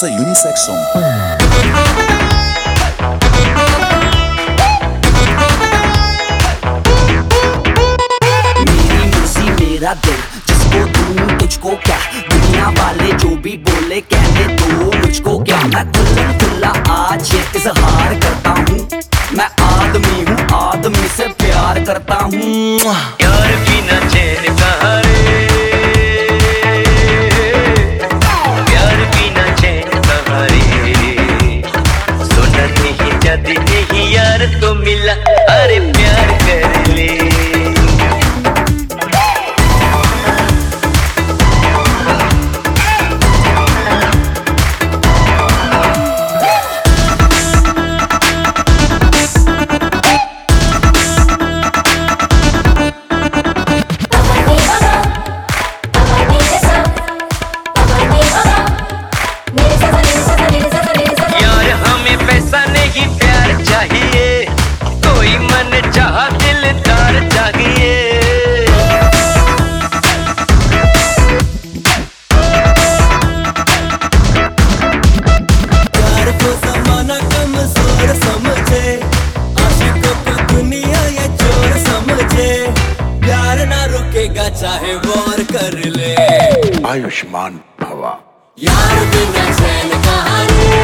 It's a unisex song. मेरी मर्जी मेरा दिल, जिसको दूं तुझको क्या, दुनिया वाले जो भी बोले कहने दो मुझको क्या। मैं खुल्लम खुल्ला आज ये इजहार करता हूँ, मैं आदमी हूँ, आदमी से प्यार करता हूँ। यार बिना चैन कहाँ रे, प्यार बिना चैन कहाँ रे, सुना नहीं जद नहीं यार तो मिला, अरे प्यार कर ले। चाहिए कोई मन चाह दिलदार चाहिए, प्यार को जमाना कमजोर समझे, आशिकों को दुनिया ये चोर समझे, प्यार ना रुकेगा चाहे वॉर कर ले। आयुष्मान भवा। यार बिना चैन कहाँ रे,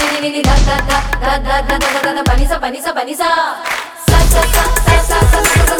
Panisa, panisa, panisa, sa sa sa sa sa sa sa.